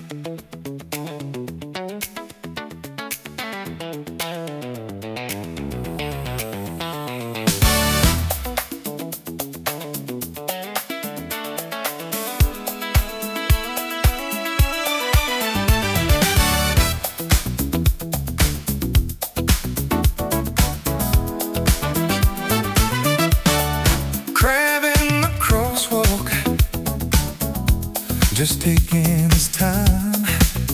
Just taking his time,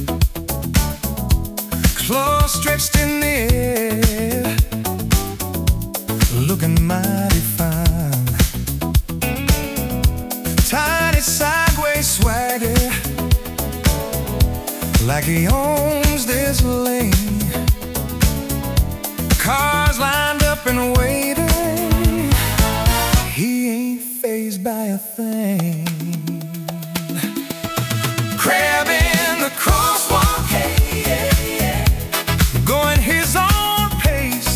claws stretched in the air, looking mighty fine. Tiny sideways swagger, like he owns this lane. Cars lined up and waiting, he ain't fazed by a thing. Crab in the crosswalk, hey, hey, yeah. Going his own pace.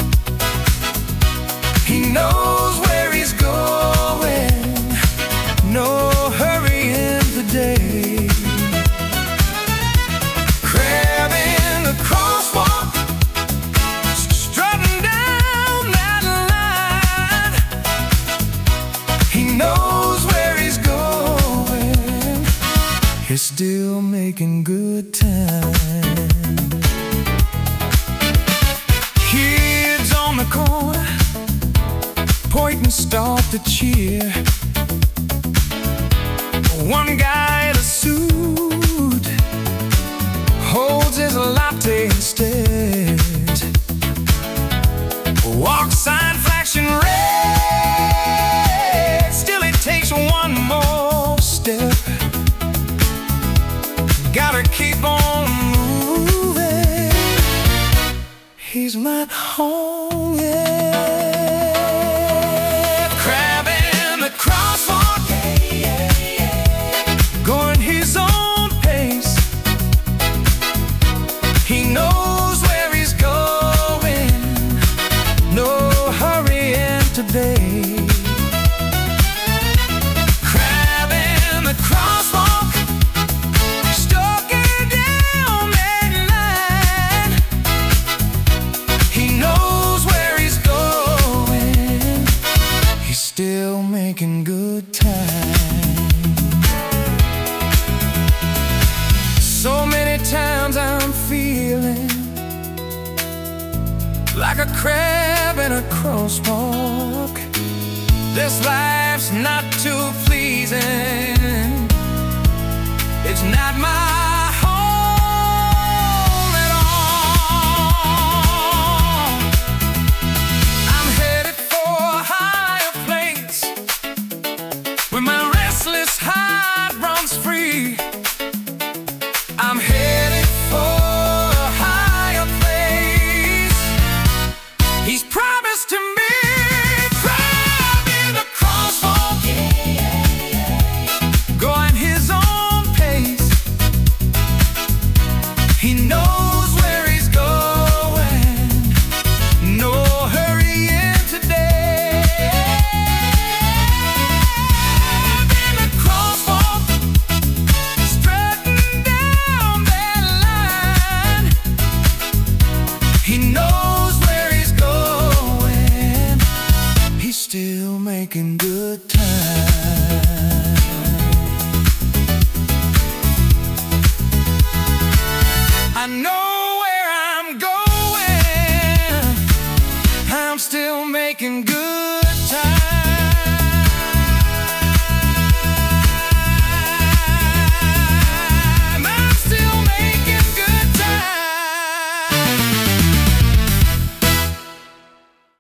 He knows where he's going, no hurrying today. Crab in the crosswalk, strutting down that line. He knows where he's going, he's still making good time. Kids on the corner point and start to cheer. One guy in a suit holds his latte instead. Walk sign flashing red, still it takes one more step. Gotta keep on moving, he's not home yet. Crab in the crosswalk, yeah, yeah, yeah. Going his own pace. He knows where he's going, no hurrying today. Crab in the crosswalk, still making good time. So many times I'm feeling like a crab in a crosswalk. This life's not too pleasing, it's not my home at all. I'm headed for a higher place, when my restless heart runs free. I'm headed for a higher place, he's promised to me. Crab in the crosswalk, yeah, yeah, yeah. Going his own pace. He knows where he's going, no hurrying today. He knows where he's going, he's still making good time. I know where I'm going, I'm still making good